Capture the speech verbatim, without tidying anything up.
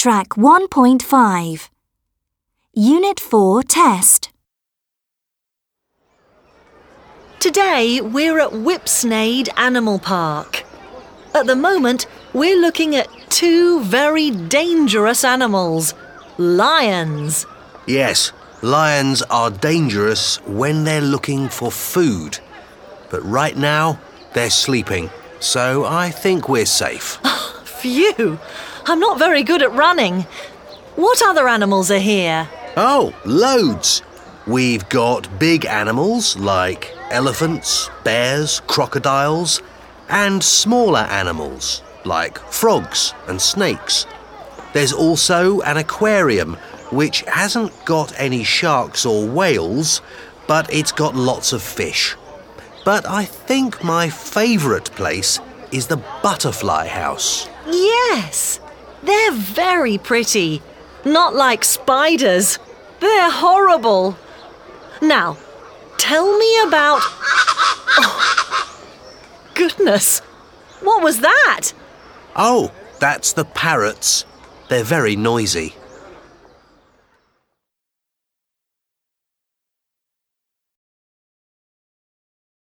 Track one point five. Unit four Test. Today we're at Whipsnade Animal Park. At the moment, we're looking at two very dangerous animals. Lions. Yes, lions are dangerous when they're looking for food. But right now, they're sleeping, so I think we're safe. Phew! I'm not very good at running. What other animals are here? Oh, loads! We've got big animals like elephants, bears, crocodiles, and smaller animals like frogs and snakes. There's also an aquarium which hasn't got any sharks or whales, but it's got lots of fish. But I think my favourite place is the butterfly house. Yes! They're very pretty. Not like spiders. They're horrible. Now, tell me about... Oh, goodness! What was that? Oh, that's the parrots. They're very noisy.